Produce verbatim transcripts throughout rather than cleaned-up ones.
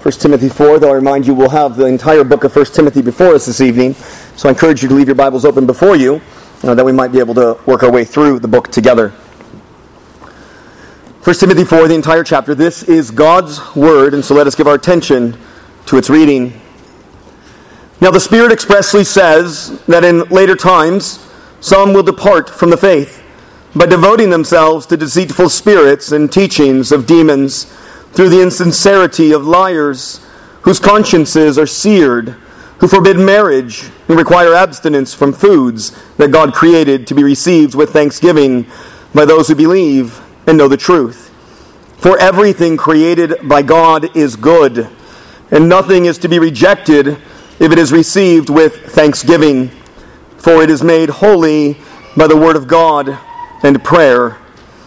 First Timothy four, though I remind you we'll have the entire book of First Timothy before us this evening. So I encourage you to leave your Bibles open before you, uh, that we might be able to work our way through the book together. First Timothy four, the entire chapter. This is God's Word, and so let us give our attention to its reading. Now the Spirit expressly says that in later times some will depart from the faith by devoting themselves to deceitful spirits and teachings of demons, through the insincerity of liars, whose consciences are seared, who forbid marriage and require abstinence from foods that God created to be received with thanksgiving by those who believe and know the truth. For everything created by God is good, and nothing is to be rejected if it is received with thanksgiving, for it is made holy by the word of God and prayer.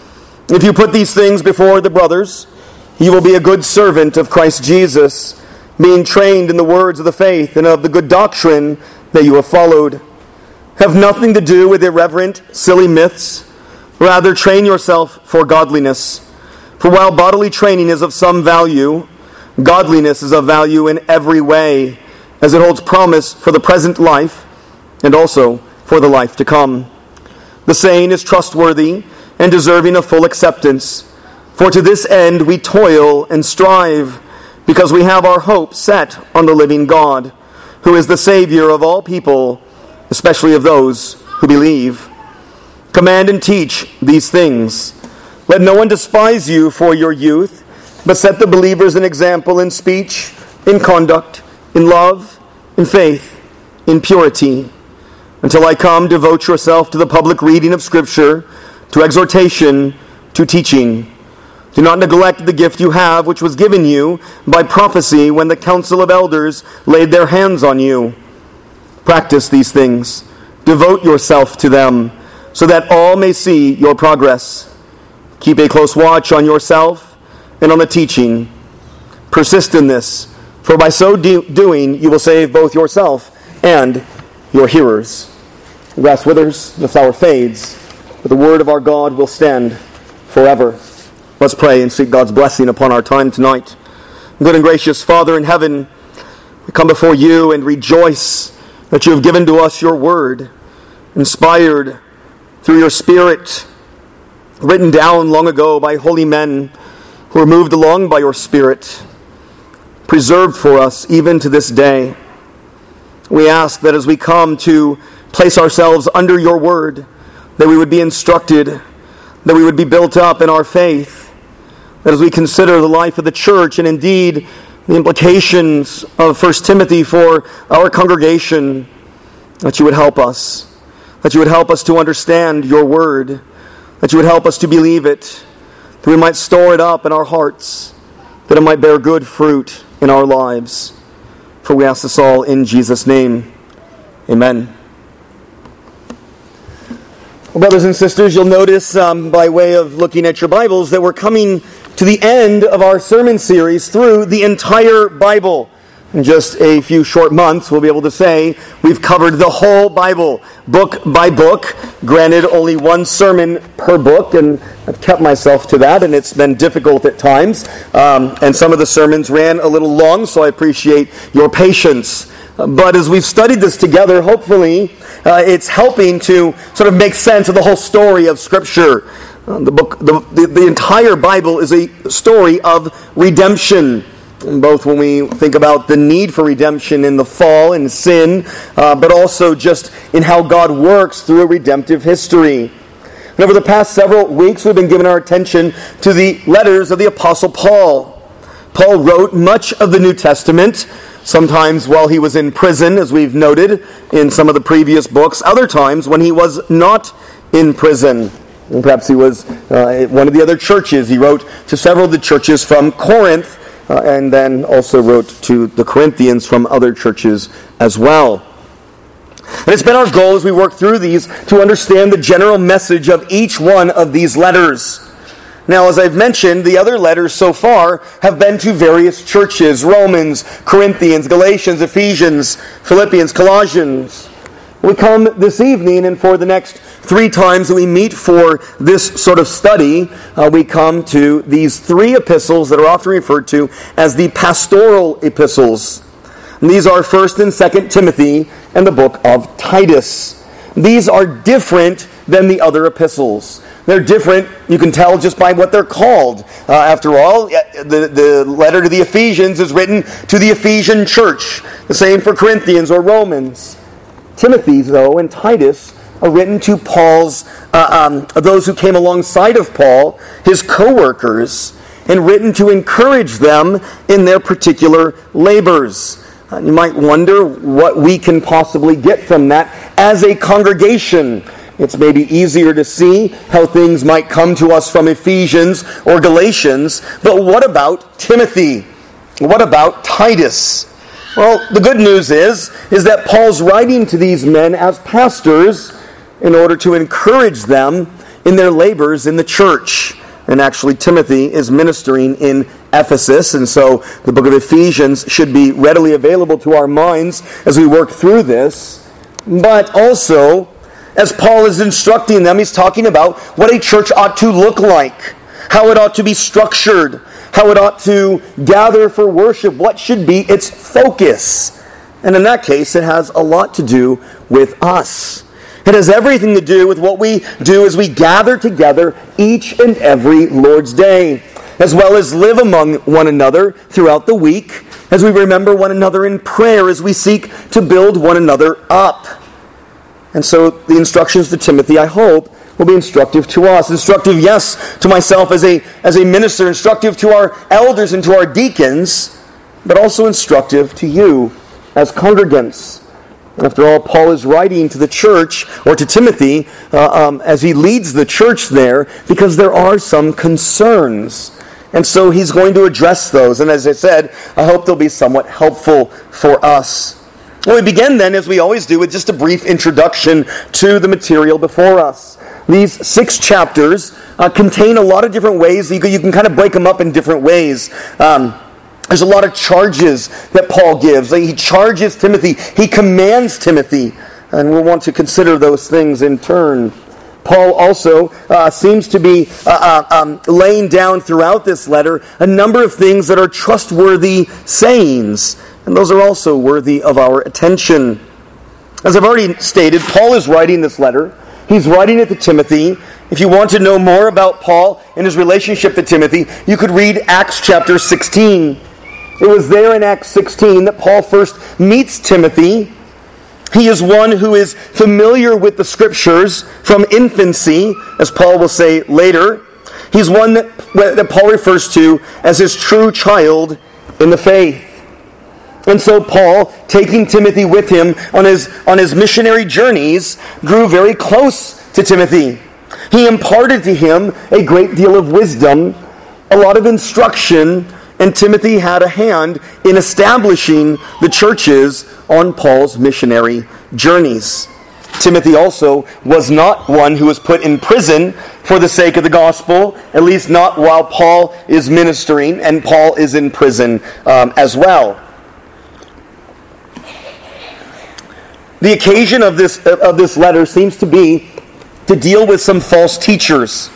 If you put these things before the brothers, you will be a good servant of Christ Jesus, being trained in the words of the faith and of the good doctrine that you have followed. Have nothing to do with irreverent, silly myths. Rather, train yourself for godliness. For while bodily training is of some value, godliness is of value in every way, as it holds promise for the present life and also for the life to come. The saying is trustworthy and deserving of full acceptance. For to this end we toil and strive, because we have our hope set on the living God, who is the Savior of all people, especially of those who believe. Command and teach these things. Let no one despise you for your youth, but set the believers an example in speech, in conduct, in love, in faith, in purity. Until I come, devote yourself to the public reading of Scripture, to exhortation, to teaching. Do not neglect the gift you have, which was given you by prophecy when the council of elders laid their hands on you. Practice these things. Devote yourself to them, so that all may see your progress. Keep a close watch on yourself and on the teaching. Persist in this, for by so do- doing you will save both yourself and your hearers. The grass withers, the flower fades, but the word of our God will stand forever. Let's pray and seek God's blessing upon our time tonight. Good and gracious Father in heaven, we come before you and rejoice that you have given to us your word, inspired through your Spirit, written down long ago by holy men who were moved along by your Spirit, preserved for us even to this day. We ask that as we come to place ourselves under your word, that we would be instructed, that we would be built up in our faith, that as we consider the life of the church and indeed the implications of First Timothy for our congregation, that you would help us, that you would help us to understand your word, that you would help us to believe it, that we might store it up in our hearts, that it might bear good fruit in our lives. For we ask this all in Jesus' name. Amen. Well, brothers and sisters, you'll notice um, by way of looking at your Bibles that we're coming to the end of our sermon series through the entire Bible. In just a few short months, we'll be able to say we've covered the whole Bible, book by book. Granted, only one sermon per book, and I've kept myself to that, and it's been difficult at times. Um, and some of the sermons ran a little long, so I appreciate your patience. But as we've studied this together, hopefully uh, it's helping to sort of make sense of the whole story of Scripture. Uh, the book, the, the, the entire Bible is a story of redemption, both when we think about the need for redemption in the fall and sin, uh, but also just in how God works through a redemptive history. And over the past several weeks, we've been giving our attention to the letters of the Apostle Paul. Paul wrote much of the New Testament, sometimes while he was in prison, as we've noted in some of the previous books, other times when he was not in prison. And perhaps he was uh, at one of the other churches. He wrote to several of the churches from Corinth, Uh, and then also wrote to the Corinthians from other churches as well. And it's been our goal as we work through these to understand the general message of each one of these letters. Now, as I've mentioned, the other letters so far have been to various churches: Romans, Corinthians, Galatians, Ephesians, Philippians, Colossians. We come this evening, and for the next three times that we meet for this sort of study, uh, we come to these three epistles that are often referred to as the pastoral epistles. And these are First and Second Timothy and the book of Titus. These are different than the other epistles. They're different, you can tell just by what they're called. Uh, after all, the, the letter to the Ephesians is written to the Ephesian church. The same for Corinthians or Romans. Timothy, though, and Titus are written to Paul's, uh, um, those who came alongside of Paul, his co-workers, and written to encourage them in their particular labors. Uh, you might wonder what we can possibly get from that as a congregation. It's maybe easier to see how things might come to us from Ephesians or Galatians, but what about Timothy? What about Titus? Well, the good news is, is that Paul's writing to these men as pastors in order to encourage them in their labors in the church. And actually, Timothy is ministering in Ephesus, and so the book of Ephesians should be readily available to our minds as we work through this. But also, as Paul is instructing them, he's talking about what a church ought to look like, how it ought to be structured, how it ought to gather for worship, what should be its focus. And in that case, it has a lot to do with us. It has everything to do with what we do as we gather together each and every Lord's Day, as well as live among one another throughout the week, as we remember one another in prayer, as we seek to build one another up. And so the instructions to Timothy, I hope, will be instructive to us. Instructive, yes, to myself as a, as a minister, instructive to our elders and to our deacons, but also instructive to you as congregants. After all, Paul is writing to the church, or to Timothy, uh, um, as he leads the church there, because there are some concerns. And so he's going to address those. And as I said, I hope they'll be somewhat helpful for us. Well, we begin then, as we always do, with just a brief introduction to the material before us. These six chapters uh, contain a lot of different ways. You can, you can kind of break them up in different ways. Um, there's a lot of charges that Paul gives. He charges Timothy. He commands Timothy. And we'll want to consider those things in turn. Paul also uh, seems to be uh, uh, um, laying down throughout this letter a number of things that are trustworthy sayings. And those are also worthy of our attention. As I've already stated, Paul is writing this letter. He's writing it to Timothy. If you want to know more about Paul and his relationship to Timothy, you could read Acts chapter sixteen. It was there in Acts sixteen that Paul first meets Timothy. He is one who is familiar with the Scriptures from infancy, as Paul will say later. He's one that, that Paul refers to as his true child in the faith. And so Paul, taking Timothy with him on his, on his missionary journeys, grew very close to Timothy. He imparted to him a great deal of wisdom, a lot of instruction, and Timothy had a hand in establishing the churches on Paul's missionary journeys. Timothy also was not one who was put in prison for the sake of the gospel, at least not while Paul is ministering, and Paul is in prison um, as well. The occasion of this of this letter seems to be to deal with some false teachers.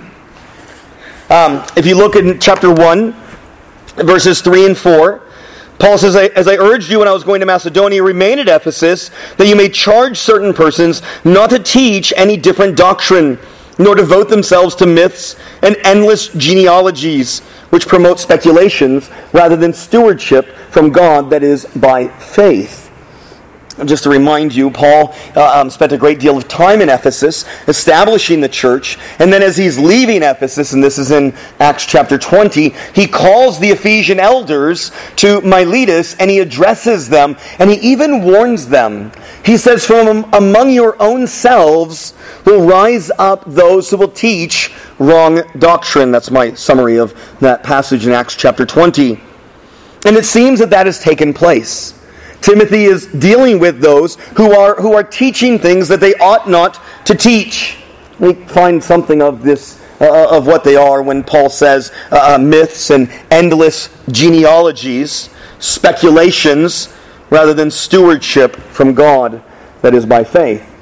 Um, if you look in chapter one, verses three and four, Paul says, "As I urged you when I was going to Macedonia, remain at Ephesus, that you may charge certain persons not to teach any different doctrine, nor devote themselves to myths and endless genealogies, which promote speculations rather than stewardship from God that is by faith." Just to remind you, Paul uh, um, spent a great deal of time in Ephesus, establishing the church, and then as he's leaving Ephesus, and this is in Acts chapter twenty, he calls the Ephesian elders to Miletus, and he addresses them, and he even warns them. He says, "From among your own selves will rise up those who will teach wrong doctrine." That's my summary of that passage in Acts chapter twenty. And it seems that that has taken place. Timothy is dealing with those who are who are teaching things that they ought not to teach. We find something of this, uh, of what they are, when Paul says uh, myths and endless genealogies, speculations, rather than stewardship from God that is by faith.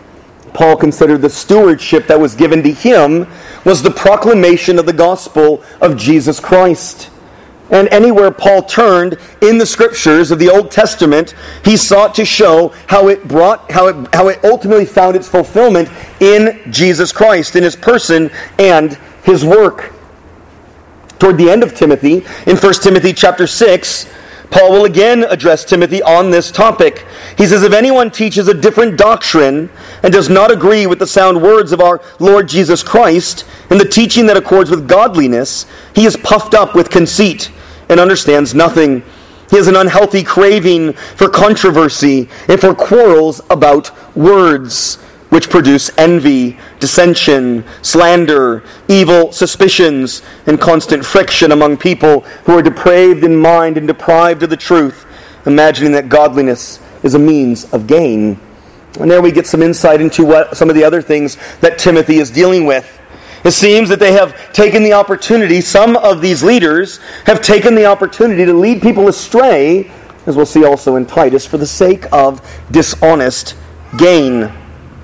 Paul considered the stewardship that was given to him was the proclamation of the gospel of Jesus Christ. And anywhere Paul turned in the scriptures of the Old Testament, he sought to show how it brought, how it, how it ultimately found its fulfillment in Jesus Christ, in his person and his work. Toward the end of Timothy, in First Timothy chapter six, Paul will again address Timothy on this topic. He says, if anyone teaches a different doctrine and does not agree with the sound words of our Lord Jesus Christ and the teaching that accords with godliness, he is puffed up with conceit and understands nothing. He has an unhealthy craving for controversy and for quarrels about words, which produce envy, dissension, slander, evil suspicions, and constant friction among people who are depraved in mind and deprived of the truth, imagining that godliness is a means of gain. And there we get some insight into what some of the other things that Timothy is dealing with. It seems that they have taken the opportunity, some of these leaders have taken the opportunity to lead people astray, as we'll see also in Titus, for the sake of dishonest gain.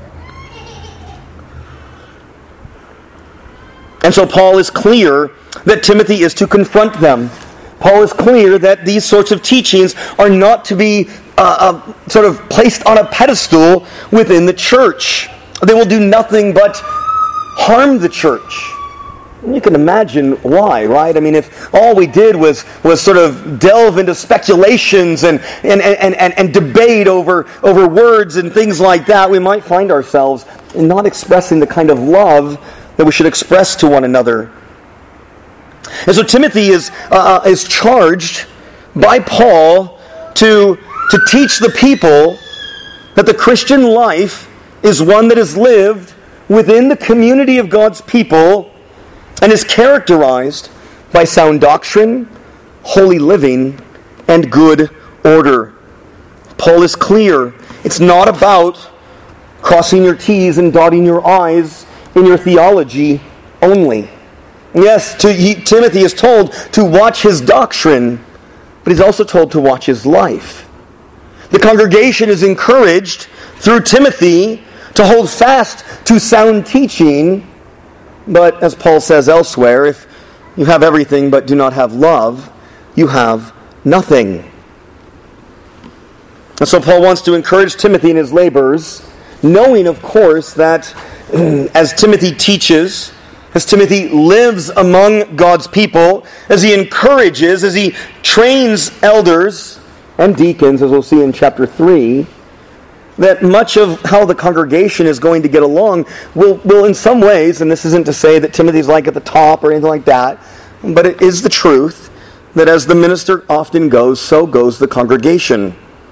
And so Paul is clear that Timothy is to confront them. Paul is clear that these sorts of teachings are not to be uh, uh, sort of placed on a pedestal within the church. They will do nothing but harm the church. And you can imagine why, right? I mean, if all we did was, was sort of delve into speculations and, and, and, and, and debate over, over words and things like that, we might find ourselves not expressing the kind of love that we should express to one another. And so Timothy is uh, is charged by Paul to, to teach the people that the Christian life is one that is lived within the community of God's people and is characterized by sound doctrine, holy living, and good order. Paul is clear. It's not about crossing your T's and dotting your I's in your theology only. Yes, to, he, Timothy is told to watch his doctrine, but he's also told to watch his life. The congregation is encouraged through Timothy to hold fast to sound teaching, but as Paul says elsewhere, if you have everything but do not have love, you have nothing. And so Paul wants to encourage Timothy in his labors, knowing, of course, that as Timothy teaches, as Timothy lives among God's people, as he encourages, as he trains elders and deacons, as we'll see in chapter three, that much of how the congregation is going to get along will, will in some ways, and this isn't to say that Timothy's like at the top or anything like that, but it is the truth that as the minister often goes, so goes the congregation.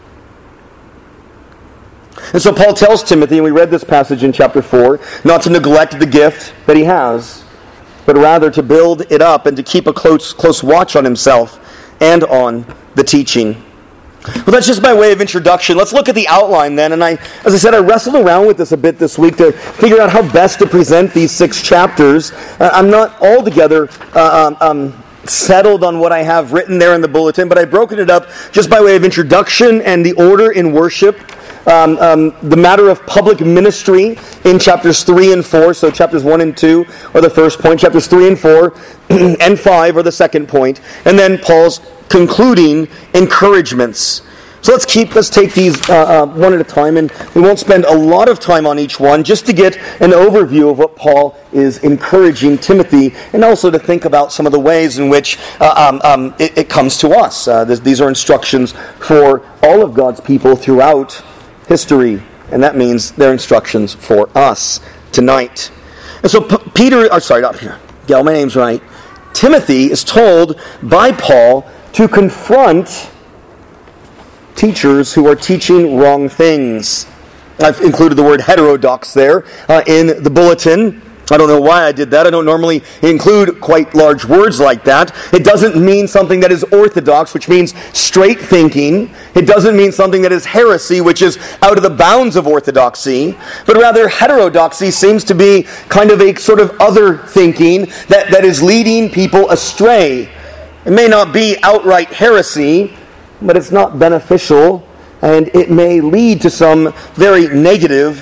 And so Paul tells Timothy, and we read this passage in chapter four, not to neglect the gift that he has, but rather to build it up and to keep a close, close watch on himself and on the teaching. Well, that's just by way of introduction. Let's look at the outline then. And I, as I said, I wrestled around with this a bit this week to figure out how best to present these six chapters. Uh, I'm not altogether uh, um, um, settled on what I have written there in the bulletin, but I've broken it up just by way of introduction and the order in worship. Um, um, the matter of public ministry in chapters three and four. So chapters one and two are the first point. Chapters three and four and five are the second point. And then Paul's concluding encouragements. So let's keep, let's take these uh, uh, one at a time, and we won't spend a lot of time on each one, just to get an overview of what Paul is encouraging Timothy, and also to think about some of the ways in which uh, um, um, it, it comes to us. Uh, this, these are instructions for all of God's people throughout history, and that means they're instructions for us tonight. And so P- Peter, or sorry, not here. Yeah, my name's right. Timothy is told by Paul to confront teachers who are teaching wrong things. I've included the word heterodox there uh, in the bulletin. I don't know why I did that. I don't normally include quite large words like that. It doesn't mean something that is orthodox, which means straight thinking. It doesn't mean something that is heresy, which is out of the bounds of orthodoxy. But rather, heterodoxy seems to be kind of a sort of other thinking that, that is leading people astray. It may not be outright heresy, but it's not beneficial, and it may lead to some very negative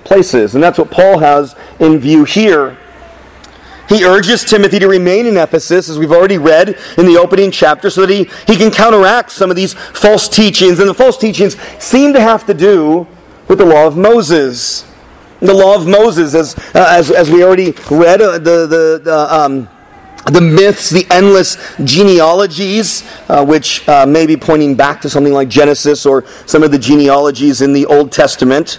places. And that's what Paul has in view here. He urges Timothy to remain in Ephesus, as we've already read in the opening chapter, so that he, he can counteract some of these false teachings. And the false teachings seem to have to do with the law of Moses. The law of Moses, as uh, as, as we already read, uh, the the the, um, the myths, the endless genealogies, uh, which uh, may be pointing back to something like Genesis or some of the genealogies in the Old Testament.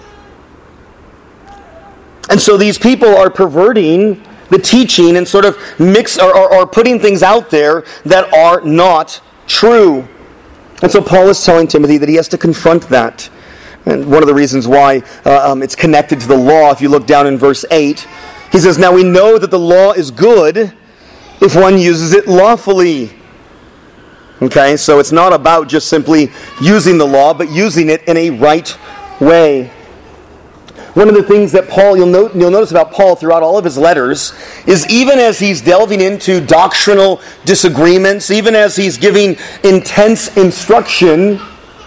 And so these people are perverting the teaching and sort of mix or, or, or putting things out there that are not true. And so Paul is telling Timothy that he has to confront that. And one of the reasons why uh, um, it's connected to the law, if you look down in verse eight, he says, "Now we know that the law is good if one uses it lawfully." Okay, so it's not about just simply using the law, but using it in a right way. One of the things that Paul, you'll, note, you'll notice about Paul throughout all of his letters, is even as he's delving into doctrinal disagreements, even as he's giving intense instruction,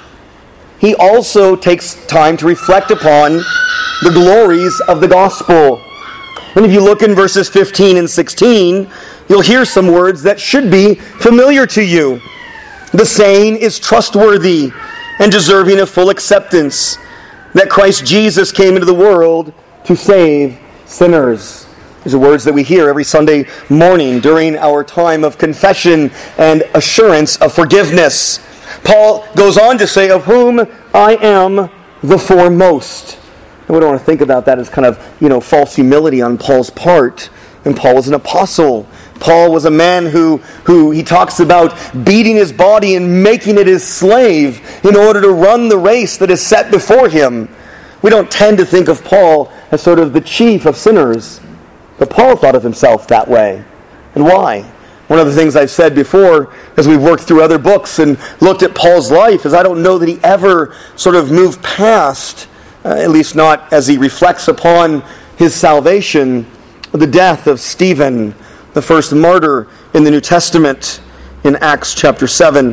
he also takes time to reflect upon the glories of the gospel. And if you look in verses fifteen and sixteen, you'll hear some words that should be familiar to you. The saying is trustworthy and deserving of full acceptance, that Christ Jesus came into the world to save sinners. These are words that we hear every Sunday morning during our time of confession and assurance of forgiveness. Paul goes on to say, "Of whom I am the foremost." And we don't want to think about that as kind of, you know, false humility on Paul's part. And Paul was an apostle. Paul was a man who, who he talks about beating his body and making it his slave in order to run the race that is set before him. We don't tend to think of Paul as sort of the chief of sinners, but Paul thought of himself that way. And why? One of the things I've said before as we've worked through other books and looked at Paul's life is I don't know that he ever sort of moved past, uh, at least not as he reflects upon his salvation, the death of Stephen, the first martyr in the New Testament, in Acts chapter seven.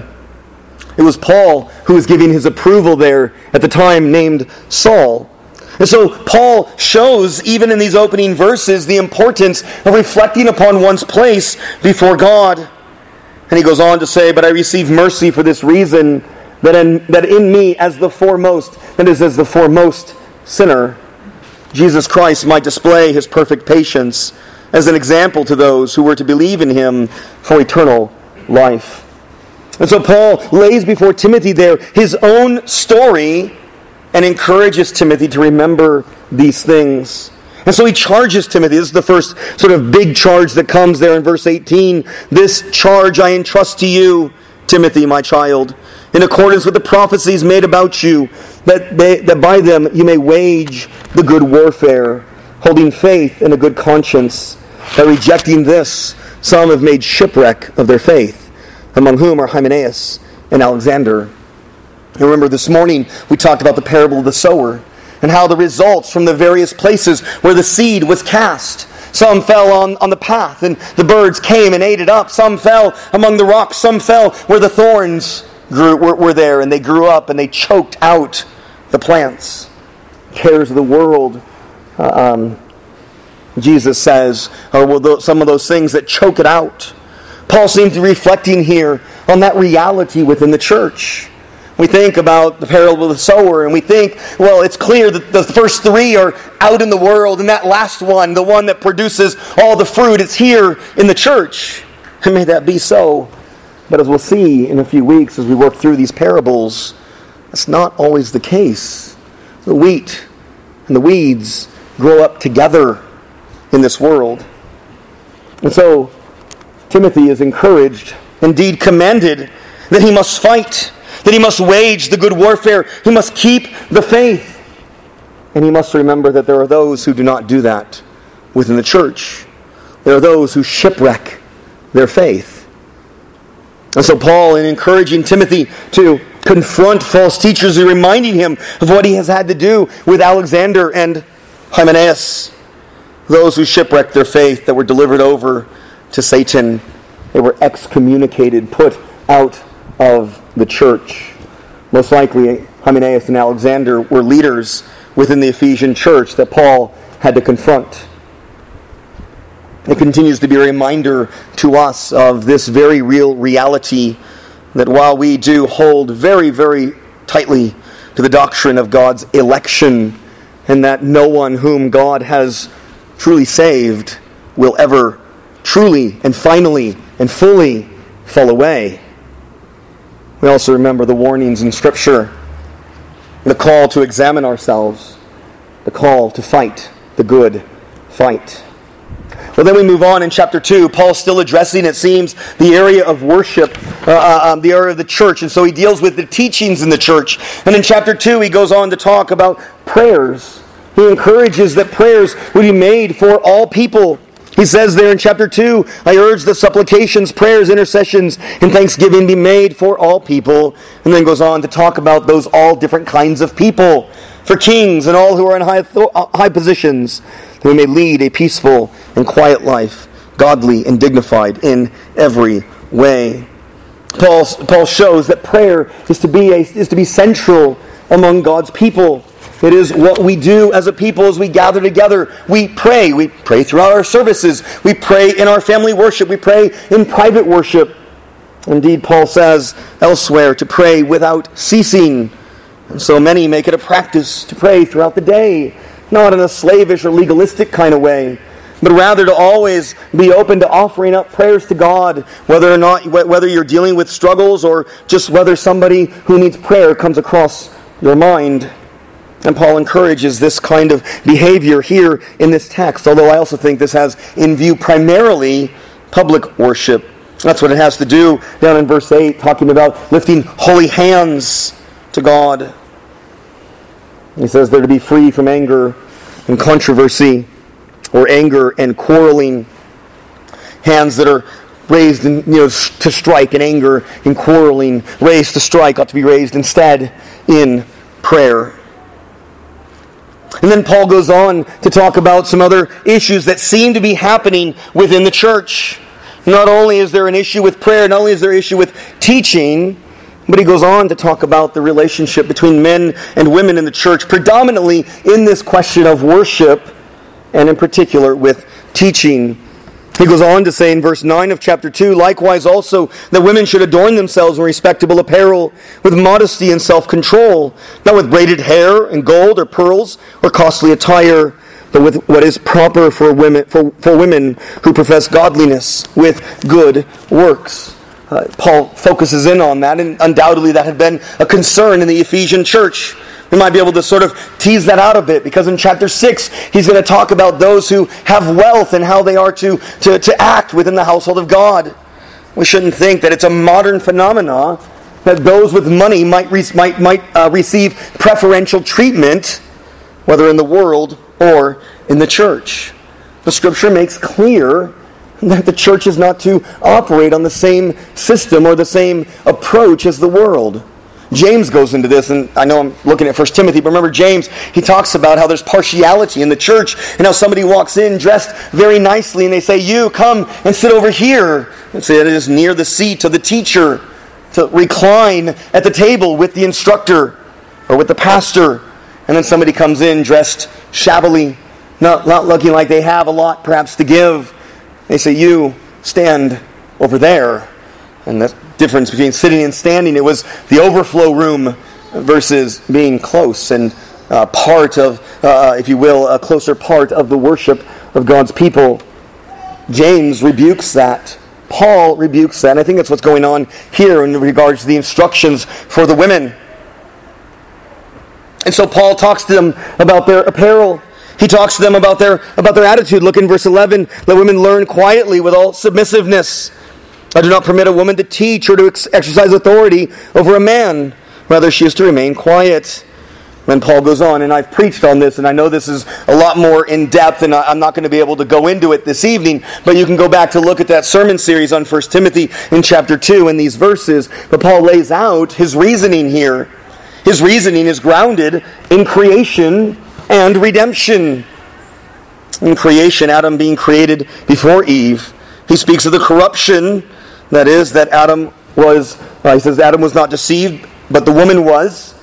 It was Paul who was giving his approval there at the time, named Saul. And so Paul shows, even in these opening verses, the importance of reflecting upon one's place before God. And he goes on to say, "But I receive mercy for this reason, that in, that in me as the foremost," that is, as the foremost sinner, Jesus Christ might display his perfect patience as an example to those who were to believe in him for eternal life. And so Paul lays before Timothy there his own story and encourages Timothy to remember these things. And so he charges Timothy. This is the first sort of big charge that comes there in verse eighteen. "This charge I entrust to you, Timothy, my child, in accordance with the prophecies made about you, that, they, that by them you may wage the good warfare, holding faith and a good conscience. By rejecting this, some have made shipwreck of their faith, among whom are Hymenaeus and Alexander." And remember, this morning we talked about the parable of the sower and how the results from the various places where the seed was cast. Some fell on, on the path and the birds came and ate it up. Some fell among the rocks. Some fell where the thorns grew, were, were there, and they grew up and they choked out the plants. Cares of the world, uh, um, Jesus says, or well, some of those things that choke it out. Paul seems to be reflecting here on that reality within the church. We think about the parable of the sower, and we think, well, it's clear that the first three are out in the world, and that last one, the one that produces all the fruit, it's here in the church. And may that be so. But as we'll see in a few weeks as we work through these parables, that's not always the case. The wheat and the weeds grow up together in this world. And so Timothy is encouraged, indeed commanded, that he must fight, that he must wage the good warfare, he must keep the faith. And he must remember that there are those who do not do that within the church. There are those who shipwreck their faith. And so Paul, in encouraging Timothy to confront false teachers, is reminding him of what he has had to do with Alexander and Hymenaeus, those who shipwrecked their faith, that were delivered over to Satan. They were excommunicated, put out of the church. Most likely, Hymenaeus and Alexander were leaders within the Ephesian church that Paul had to confront. It continues to be a reminder to us of this very real reality that while we do hold very, very tightly to the doctrine of God's election, and that no one whom God has truly saved will ever truly and finally and fully fall away, we also remember the warnings in Scripture, the call to examine ourselves, the call to fight the good fight. Well, then we move on in chapter two. Paul's still addressing, it seems, the area of worship, uh, um, the area of the church. And so he deals with the teachings in the church. And in chapter two, he goes on to talk about prayers. He encourages that prayers would be made for all people. He says there in chapter two, I urge that supplications, prayers, intercessions, and thanksgiving be made for all people. And then goes on to talk about those all different kinds of people. For kings and all who are in high, high positions, that we may lead a peaceful and quiet life, godly and dignified in every way. Paul, Paul shows that prayer is to be a, is to be central among God's people. It is what we do as a people as we gather together. We pray. We pray throughout our services. We pray in our family worship. We pray in private worship. Indeed, Paul says elsewhere to pray without ceasing. And so many make it a practice to pray throughout the day, not in a slavish or legalistic kind of way, but rather to always be open to offering up prayers to God, whether or not whether you're dealing with struggles or just whether somebody who needs prayer comes across your mind. And Paul encourages this kind of behavior here in this text, although I also think this has in view primarily public worship. That's what it has to do down in verse eight, talking about lifting holy hands to God. He says they're to be free from anger and controversy, or anger and quarreling. Hands that are raised in, you know, to strike in anger and quarreling, raised to strike, ought to be raised instead in prayer. And then Paul goes on to talk about some other issues that seem to be happening within the church. Not only is there an issue with prayer, not only is there an issue with teaching, but he goes on to talk about the relationship between men and women in the church, predominantly in this question of worship, and in particular with teaching. He goes on to say in verse nine of chapter two, likewise also that women should adorn themselves in respectable apparel, with modesty and self-control, not with braided hair and gold or pearls or costly attire, but with what is proper for women, for, for women who profess godliness with good works. Uh, Paul focuses in on that, and undoubtedly that had been a concern in the Ephesian church. We might be able to sort of tease that out a bit, because in chapter six, he's going to talk about those who have wealth and how they are to, to, to act within the household of God. We shouldn't think that it's a modern phenomenon that those with money might, re- might, might uh, receive preferential treatment, whether in the world or in the church. The Scripture makes clear that the church is not to operate on the same system or the same approach as the world. James goes into this, and I know I'm looking at First Timothy, but remember James, he talks about how there's partiality in the church, and how somebody walks in dressed very nicely, and they say, you, come and sit over here. And say it is near the seat of the teacher, to recline at the table with the instructor or with the pastor. And then somebody comes in dressed shabbily, not, not looking like they have a lot perhaps to give. They say, you stand over there. And the difference between sitting and standing, it was the overflow room versus being close and uh, part of, uh, if you will, a closer part of the worship of God's people. James rebukes that. Paul rebukes that. And I think that's what's going on here in regards to the instructions for the women. And so Paul talks to them about their apparel. He talks to them about their about their attitude. Look in verse eleven. Let women learn quietly with all submissiveness. I do not permit a woman to teach or to ex- exercise authority over a man. Rather, she is to remain quiet. Then Paul goes on, and I've preached on this, and I know this is a lot more in depth, and I'm not going to be able to go into it this evening, but you can go back to look at that sermon series on First Timothy in chapter two in these verses. But Paul lays out his reasoning here. His reasoning is grounded in creation and redemption. In creation, Adam being created before Eve. He speaks of the corruption, that is, that Adam was, uh, he says Adam was not deceived, but the woman was.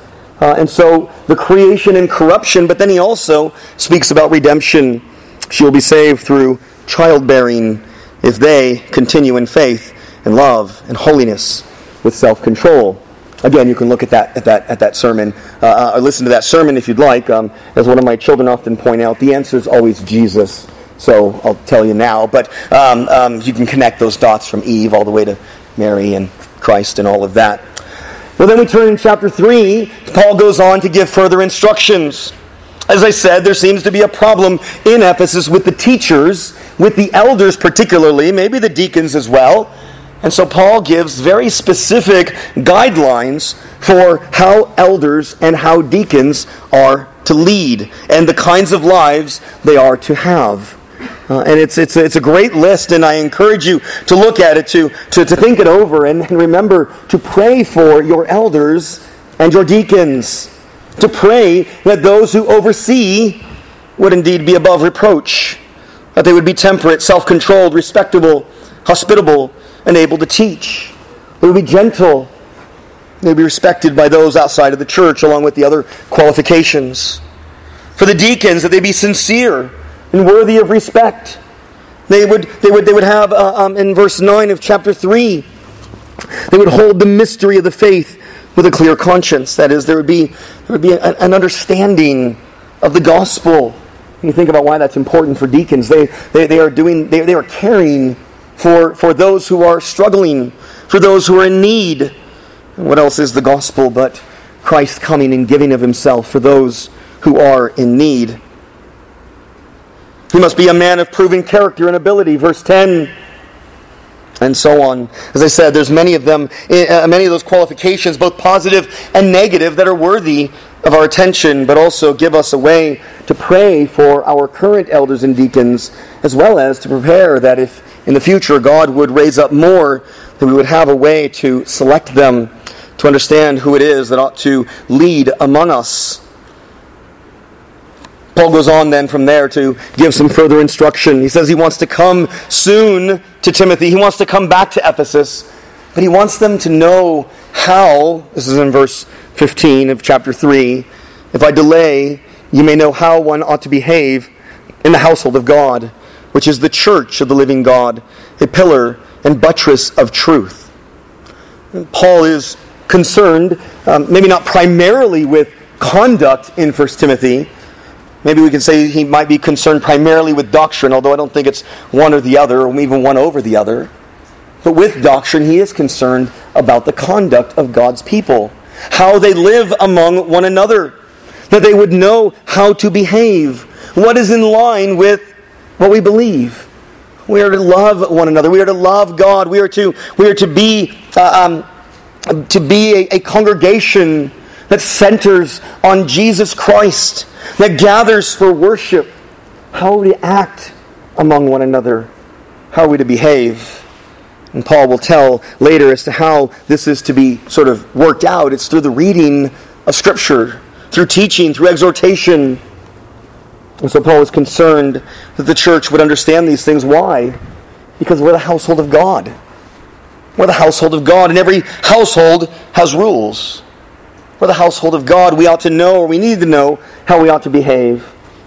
Uh, and so the creation and corruption, but then he also speaks about redemption. She will be saved through childbearing if they continue in faith and love and holiness with self-control. Again, you can look at that at that at that sermon, uh, or listen to that sermon if you'd like. Um, as one of my children often point out, the answer is always Jesus. So I'll tell you now, but um, um, you can connect those dots from Eve all the way to Mary and Christ and all of that. Well, then we turn in chapter three. Paul goes on to give further instructions. As I said, there seems to be a problem in Ephesus with the teachers, with the elders particularly, maybe the deacons as well. And so Paul gives very specific guidelines for how elders and how deacons are to lead and the kinds of lives they are to have. Uh, and it's it's it's a great list, and I encourage you to look at it, to, to, to think it over, and, and remember to pray for your elders and your deacons. To pray that those who oversee would indeed be above reproach, that they would be temperate, self-controlled, respectable, hospitable, and able to teach. They would be gentle. They would be respected by those outside of the church, along with the other qualifications. For the deacons, that they be sincere and worthy of respect. They would, they would, they would have, uh, um, in verse nine of chapter three, they would hold the mystery of the faith with a clear conscience. That is, there would be, there would be an, an understanding of the gospel. When you think about why that's important for deacons, they, they, they are doing, they, they are caring for, for those who are struggling, for those who are in need. And what else is the gospel but Christ coming and giving of himself for those who are in need? He must be a man of proven character and ability, verse ten, and so on. As I said, there's many of them, uh, many of those qualifications, both positive and negative, that are worthy of our attention, but also give us a way to pray for our current elders and deacons, as well as to prepare that if in the future God would raise up more, that we would have a way to select them, to understand who it is that ought to lead among us. Paul goes on then from there to give some further instruction. He says he wants to come soon to Timothy. He wants to come back to Ephesus. But he wants them to know how, this is in verse fifteen of chapter three, if I delay, you may know how one ought to behave in the household of God, which is the church of the living God, a pillar and buttress of truth. Paul is concerned, um, maybe not primarily with conduct in First Timothy. Maybe we can say he might be concerned primarily with doctrine, although I don't think it's one or the other, or even one over the other. But with doctrine, he is concerned about the conduct of God's people, how they live among one another, that they would know how to behave, what is in line with what we believe. We are to love one another. We are to love God. We are to we are to be uh, um, to be a, a congregation that centers on Jesus Christ, that gathers for worship. How are we to act among one another? How are we to behave? And Paul will tell later as to how this is to be sort of worked out. It's through the reading of Scripture, through teaching, through exhortation. And so Paul is concerned that the church would understand these things. Why? Because we're the household of God. We're the household of God, and every household has rules. We're the household of God. We ought to know, or we need to know, how we ought to behave.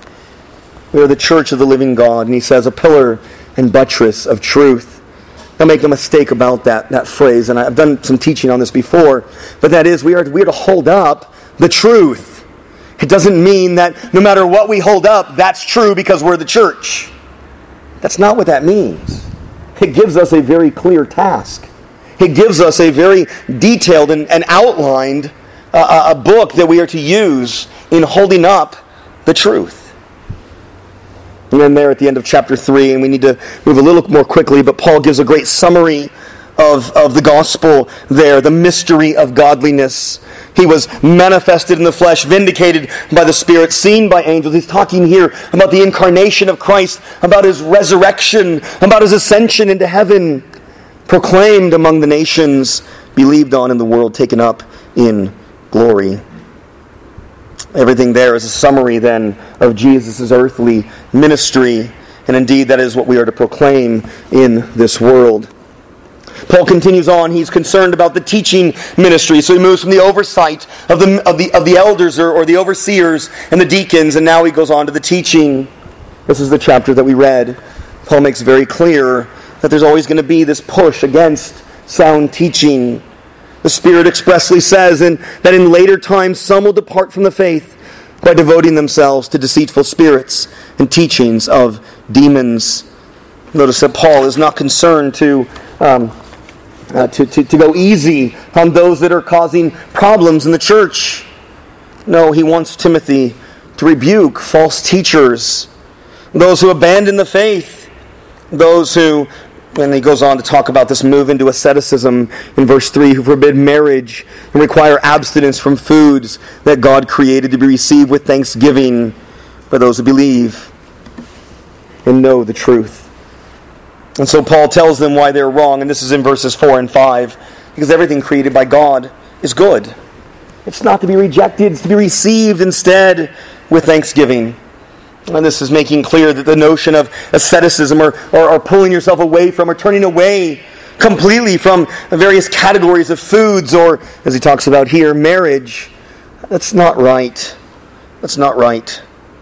We are the church of the living God, and he says, a pillar and buttress of truth. Don't make a mistake about that, that phrase, and I've done some teaching on this before, but that is, we are, we are to hold up the truth. It doesn't mean that no matter what we hold up, that's true because we're the church. That's not what that means. It gives us a very clear task. It gives us a very detailed and, and outlined uh, a book that we are to use in holding up the truth. And then there at the end of chapter three, and we need to move a little more quickly, but Paul gives a great summary of, of the gospel there, the mystery of godliness. He was manifested in the flesh, vindicated by the Spirit, seen by angels. He's talking here about the incarnation of Christ, about his resurrection, about his ascension into heaven, proclaimed among the nations, believed on in the world, taken up in glory. Everything there is a summary then of Jesus' earthly ministry, and indeed that is what we are to proclaim in this world. Paul continues on. He's concerned about the teaching ministry. So he moves from the oversight of the, of the, of the elders or, or the overseers and the deacons, and now he goes on to the teaching. This is the chapter that we read. Paul makes very clear that there's always going to be this push against sound teaching. The Spirit expressly says in, that in later times some will depart from the faith by devoting themselves to deceitful spirits and teachings of demons. Notice that Paul is not concerned to, um, uh, to, to, to go easy on those that are causing problems in the church. No, he wants Timothy to rebuke false teachers, those who abandon the faith, those who, and he goes on to talk about this move into asceticism in verse three, who forbid marriage and require abstinence from foods that God created to be received with thanksgiving by those who believe and know the truth. And so Paul tells them why they're wrong, and this is in verses four and five, because everything created by God is good. It's not to be rejected, it's to be received instead with thanksgiving. And this is making clear that the notion of asceticism or, or, or pulling yourself away from or turning away completely from various categories of foods or, as he talks about here, marriage, that's not right. That's not right.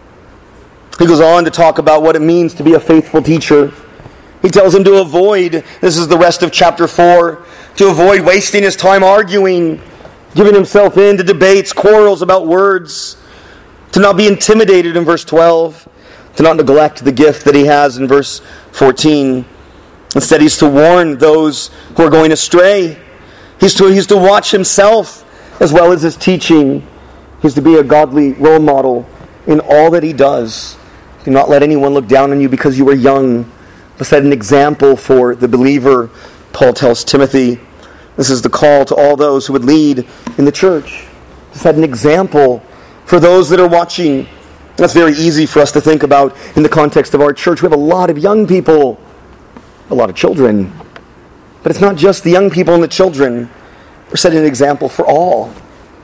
He goes on to talk about what it means to be a faithful teacher. He tells him to avoid, this is the rest of chapter four, to avoid wasting his time arguing, giving himself in to debates, quarrels about words, to not be intimidated in verse twelve, to not neglect the gift that he has in verse fourteen. Instead, he's to warn those who are going astray. He's to, he's to watch himself as well as his teaching. He's to be a godly role model in all that he does. Do not let anyone look down on you because you are young, but set an example for the believer, Paul tells Timothy. This is the call to all those who would lead in the church, to set an example for those that are watching. That's very easy for us to think about in the context of our church. We have a lot of young people, a lot of children. But it's not just the young people and the children. We're setting an example for all.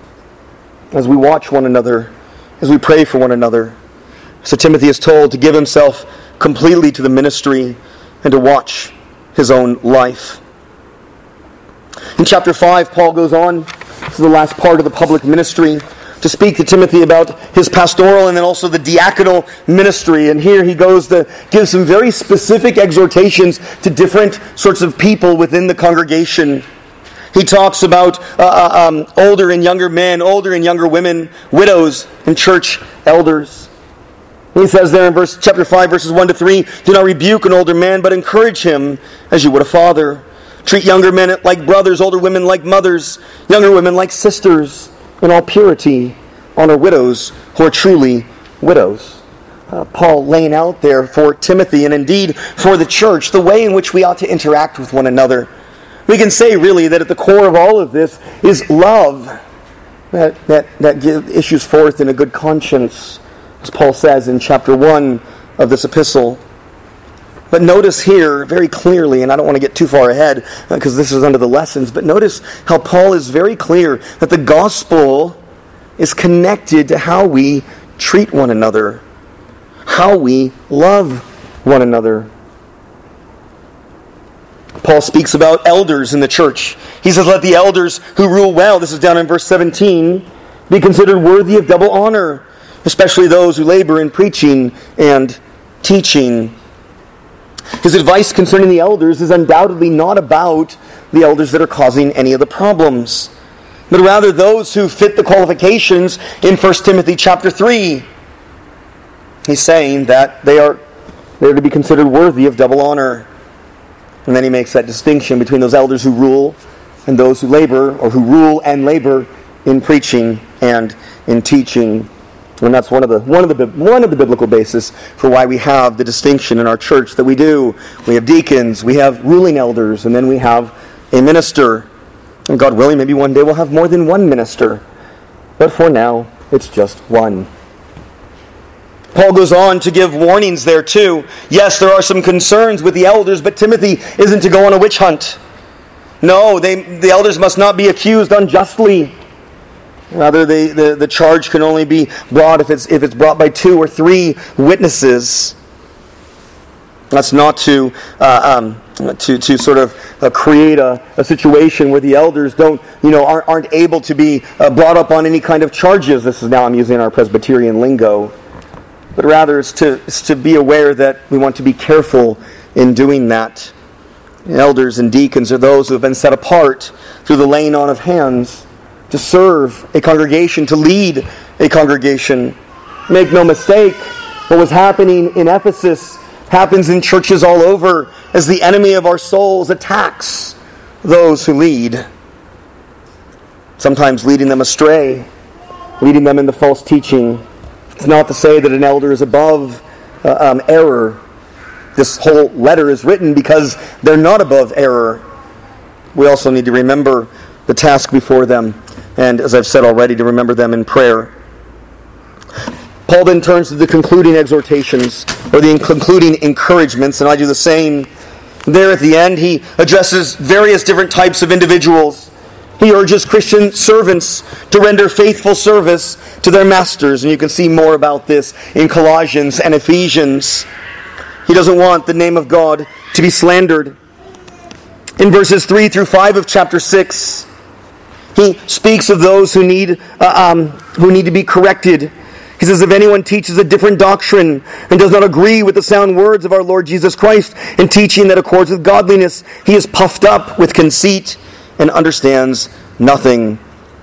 As we watch one another, as we pray for one another. So Timothy is told to give himself completely to the ministry and to watch his own life. In chapter five, Paul goes on to the last part of the public ministry to speak to Timothy about his pastoral and then also the diaconal ministry. And here he goes to give some very specific exhortations to different sorts of people within the congregation. He talks about uh, um, older and younger men, older and younger women, widows, and church elders. He says there in verse chapter five, verses one to three, do not rebuke an older man, but encourage him as you would a father. Treat younger men like brothers, older women like mothers, younger women like sisters. In all purity, honor widows who are truly widows. Uh, Paul laying out there for Timothy and indeed for the church the way in which we ought to interact with one another. We can say really that at the core of all of this is love that, that, that give, issues forth in a good conscience, as Paul says in chapter one of this epistle. But notice here very clearly, and I don't want to get too far ahead because this is under the lessons, but notice how Paul is very clear that the gospel is connected to how we treat one another, how we love one another. Paul speaks about elders in the church. He says, let the elders who rule well, this is down in verse seventeen, be considered worthy of double honor, especially those who labor in preaching and teaching. His advice concerning the elders is undoubtedly not about the elders that are causing any of the problems, but rather those who fit the qualifications in First Timothy chapter three. He's saying that they are they're to be considered worthy of double honor. And then he makes that distinction between those elders who rule and those who labor, or who rule and labor in preaching and in teaching. And that's one of the one of the one of the biblical bases for why we have the distinction in our church that we do. We have deacons, we have ruling elders, and then we have a minister. And God willing, maybe one day we'll have more than one minister. But for now, it's just one. Paul goes on to give warnings there too. Yes, there are some concerns with the elders, but Timothy isn't to go on a witch hunt. No, they, the elders must not be accused unjustly. Rather, they, the, the charge can only be brought if it's, if it's brought by two or three witnesses. That's not to uh, um, to to sort of uh, create a, a situation where the elders don't, you know, aren't, aren't able to be uh, brought up on any kind of charges. This is now I'm using our Presbyterian lingo, but rather it's to it's to be aware that we want to be careful in doing that. Elders and deacons are those who have been set apart through the laying on of hands to serve a congregation, to lead a congregation. Make no mistake, what was happening in Ephesus happens in churches all over as the enemy of our souls attacks those who lead. Sometimes leading them astray, leading them into false teaching. It's not to say that an elder is above uh, um, error. This whole letter is written because they're not above error. We also need to remember the task before them, and as I've said already, to remember them in prayer. Paul then turns to the concluding exhortations, or the concluding encouragements, and I do the same. There at the end, he addresses various different types of individuals. He urges Christian servants to render faithful service to their masters, and you can see more about this in Colossians and Ephesians. He doesn't want the name of God to be slandered. In verses three through five of chapter six, he speaks of those who need uh, um, who need to be corrected. He says, if anyone teaches a different doctrine and does not agree with the sound words of our Lord Jesus Christ in teaching that accords with godliness, he is puffed up with conceit and understands nothing.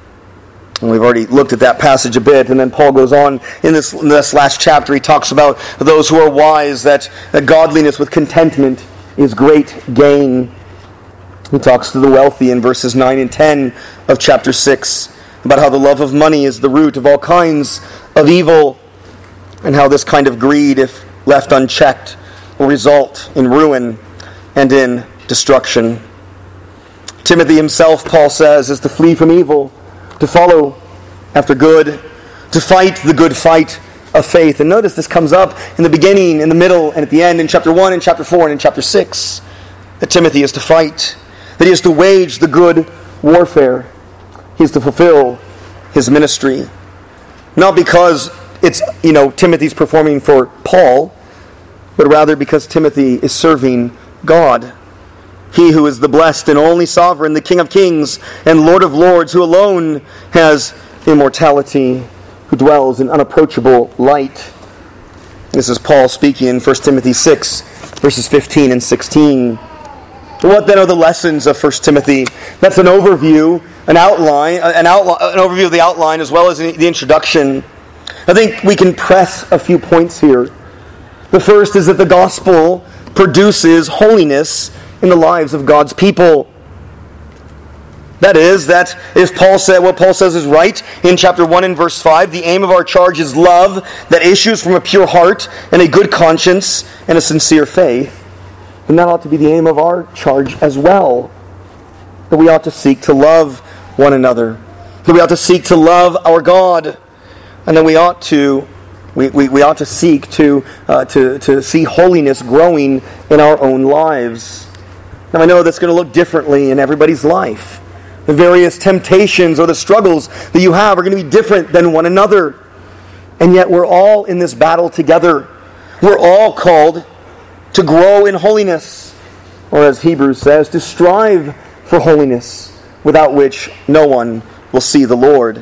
And we've already looked at that passage a bit, and then Paul goes on in this, in this last chapter. He talks about those who are wise, that, that godliness with contentment is great gain. He talks to the wealthy in verses nine and ten of chapter six about how the love of money is the root of all kinds of evil, and how this kind of greed, if left unchecked, will result in ruin and in destruction. Timothy himself, Paul says, is to flee from evil, to follow after good, to fight the good fight of faith. And notice this comes up in the beginning, in the middle, and at the end in chapter one, in chapter four, and in chapter six, that Timothy is to fight, that he is to wage the good warfare. He is to fulfill his ministry. Not because it's, you know, Timothy's performing for Paul, but rather because Timothy is serving God. He who is the blessed and only sovereign, the King of kings and Lord of lords, who alone has immortality, who dwells in unapproachable light. This is Paul speaking in First Timothy six, verses fifteen and sixteen. What then are the lessons of First Timothy? That's an overview, an outline, an outline, an overview of the outline as well as the introduction. I think we can press a few points here. The first is that the gospel produces holiness in the lives of God's people. That is, that if Paul said what Paul says is right in chapter one and verse five, the aim of our charge is love that issues from a pure heart and a good conscience and a sincere faith, then that ought to be the aim of our charge as well. That we ought to seek to love one another. That we ought to seek to love our God. And that we ought to we, we, we ought to seek to, uh, to, to see holiness growing in our own lives. Now I know that's going to look differently in everybody's life. The various temptations or the struggles that you have are going to be different than one another. And yet we're all in this battle together. We're all called to grow in holiness. Or as Hebrews says, to strive for holiness, without which no one will see the Lord.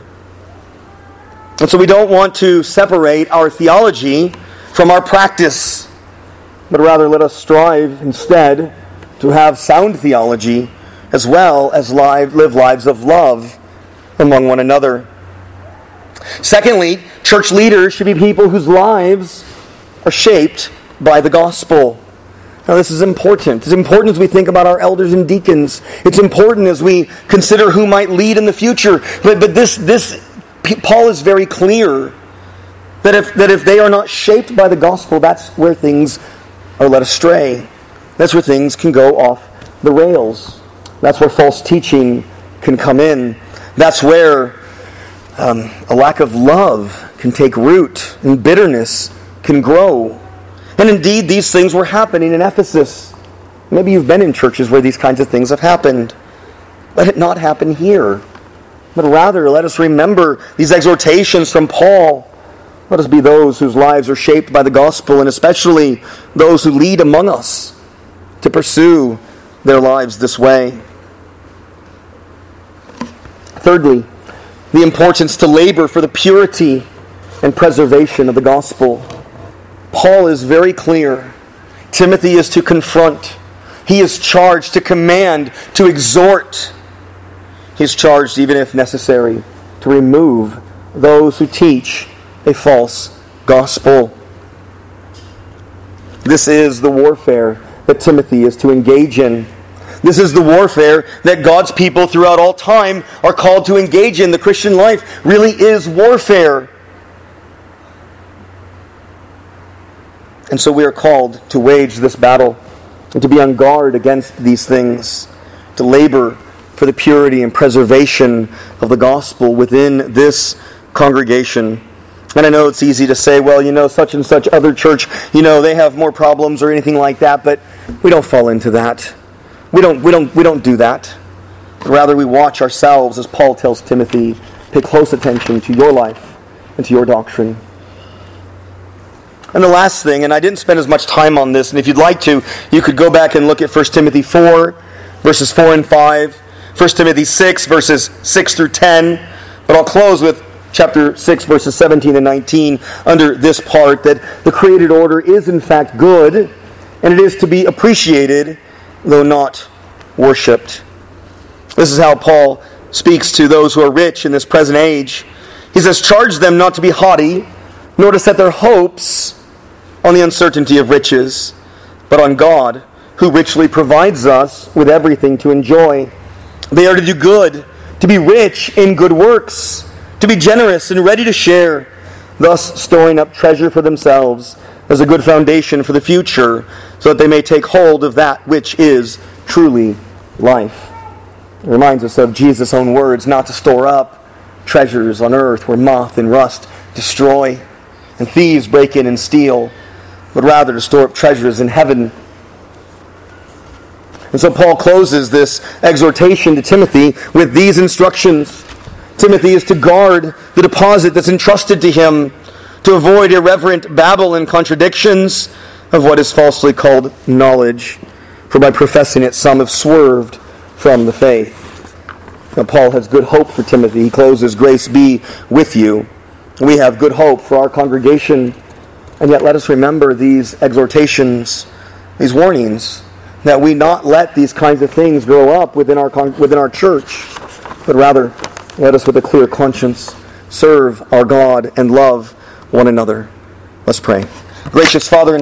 And so we don't want to separate our theology from our practice, but rather let us strive instead to have sound theology as well as live, live lives of love among one another. Secondly, church leaders should be people whose lives are shaped by the gospel. Now this is important. It's important as we think about our elders and deacons. It's important as we consider who might lead in the future. But, but this, this, Paul is very clear that if, that if they are not shaped by the gospel, that's where things are led astray. That's where things can go off the rails. That's where false teaching can come in. That's where um, a lack of love can take root and bitterness can grow. And indeed, these things were happening in Ephesus. Maybe you've been in churches where these kinds of things have happened. Let it not happen here. But rather, let us remember these exhortations from Paul Let us be those whose lives are shaped by the gospel, and especially those who lead among us to pursue their lives this way. Thirdly, the importance to labor for the purity and preservation of the gospel. Paul is very clear. Timothy is to confront. He is charged to command, to exhort. He is charged, even if necessary, to remove those who teach a false gospel. This is the warfare that Timothy is to engage in. This is the warfare that God's people throughout all time are called to engage in. The Christian life really is warfare. And so we are called to wage this battle and to be on guard against these things, to labor for the purity and preservation of the gospel within this congregation. And I know it's easy to say, well, you know, such and such other church, you know, they have more problems or anything like that, but we don't fall into that. We don't, we don't, we don't do that. Rather, we watch ourselves, as Paul tells Timothy, pay close attention to your life and to your doctrine. And the last thing, and I didn't spend as much time on this, and if you'd like to, you could go back and look at First Timothy four, verses four and five, First Timothy six, verses six through ten, but I'll close with chapter six, verses seventeen and nineteen, under this part, that the created order is in fact good, and it is to be appreciated, though not worshipped. This is how Paul speaks to those who are rich in this present age. He says, charge them not to be haughty, nor to set their hopes on the uncertainty of riches, but on God, who richly provides us with everything to enjoy. They are to do good, to be rich in good works, to be generous and ready to share, thus storing up treasure for themselves as a good foundation for the future, so that they may take hold of that which is truly life. It reminds us of Jesus' own words, not to store up treasures on earth where moth and rust destroy, and thieves break in and steal, but rather to store up treasures in heaven. And so Paul closes this exhortation to Timothy with these instructions. Timothy is to guard the deposit that's entrusted to him, to avoid irreverent babble and contradictions of what is falsely called knowledge, for by professing it some have swerved from the faith. Now Paul has good hope for Timothy. He closes, grace be with you. We have good hope for our congregation, and yet let us remember these exhortations, these warnings, that we not let these kinds of things grow up within our within our church, but rather let us with a clear conscience serve our God and love one another. Let's pray. Gracious Father, and